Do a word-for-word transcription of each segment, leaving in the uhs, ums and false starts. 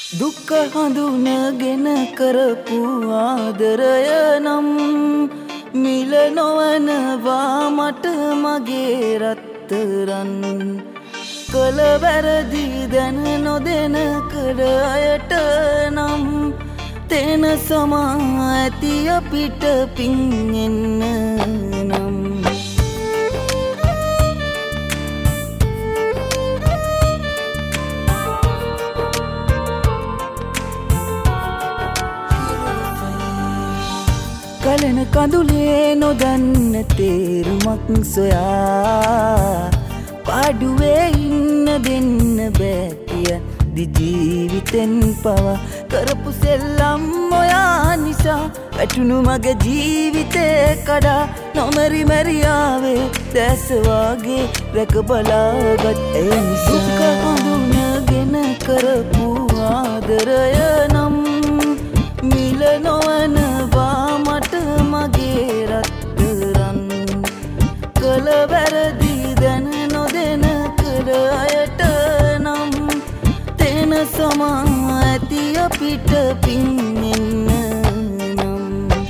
දුක හඳුනගෙන කරපු ආදරය නම් මිල නොවනවා මට මගේ රත්තරන් කල වැරදි දැන නොදෙන කළ අයට නම් තෙන සමා ඇති අපිට පින් එන්න නම් කලන කඳුලේ නොදන්න තේරුමක් සොයා පාඩුවේ ඉන්න දෙන්න බෑ කිය දිජීවිතෙන් පවා කරපු සෙල්ලම් ඔයා නිසා වැටුණු මගේ ජීවිතේ කඩා නොමරි මරියාවේ දැස වාගේ රැක බලාගත් ඒ නිසා දුක හඳුනගෙන කරපු ආදරය නම් මිල නොවනවා මට මගේ රත්තරන් කල වැරදි දැන නොදෙන කළ අයට නම් තෙන සමා ඇති අපිට පින් එන්න නම්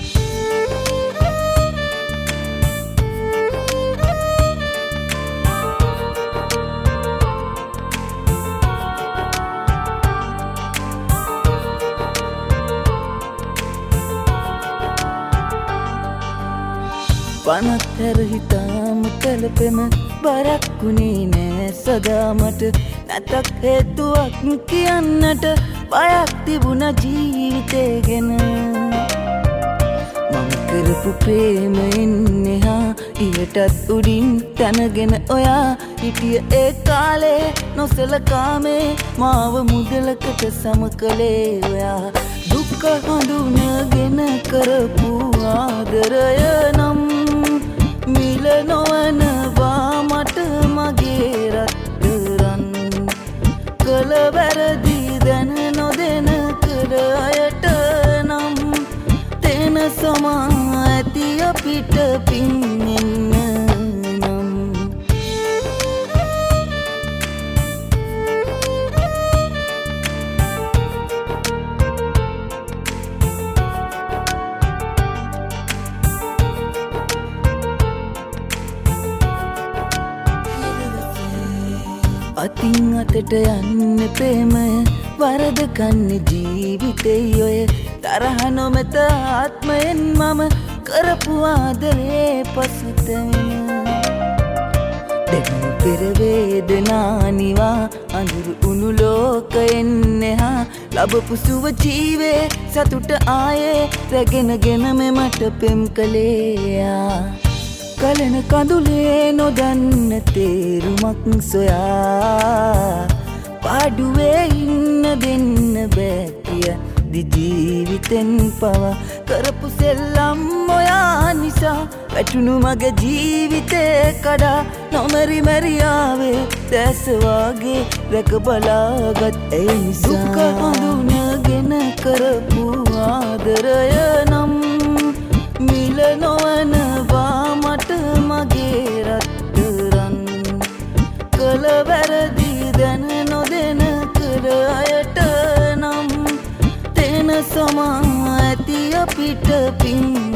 පනත් හැර හිතාම කලපෙම බරක්කුණේ නෑ සදාමට නැතක් හේතුවක් කියන්නට බයක් තිබුණ ජීවිතේ ගැන මං කරපු ප්‍රේමයෙන් එහා ඉහටත් උඩින් තනගෙන ඔයා හිටිය ඒ කාලේ නොසලකාමේ මාව මුදලකට සම කළේ ඔයා දුක හඳුනගෙන කරපු ආදරය නම් මිල නොවනවා මට මගේ රත්තරන් කල වැරදි දැන නොදෙන කළ අයට නම් තෙන සමා ඇති අපිට පින් එන්න නම් අතින් අතට යන්න ප්‍රේමය වරද කන්න ජීවිතේ ඔය තරහ නොමැත ආත්මයෙන් මම කරපු ආදරේ පසුතැවෙන දෙනු පෙර වේදනානිවා අඳුරු උණු ලෝකයෙන් එහා ලබපු සුව ජීවේ සතුට ආයේ රැගෙනගෙන මෙමට පෙම් කළේයා කලන කඳුලේ නොදන්න තේරුමක් සොයා පාඩුවේ ඉන්න දෙන්න බෑ කිය දිජීවිතෙන් පවා කරපු සෙල්ලම් ඔයා නිසා වැටුණු මගේ ජීවිතේ කඩා නොමරි මරියාවේ දැස වාගේ රැක බලාගත් ඒ නිසා දුක හඳුනගෙන කරපු ආදරය නම් මිල නොවනවා මට මගේ රත්තරන් කල වැරදි දැන නොදෙන කළ අයට නම් තෙන සමා ඇති අපිට පින්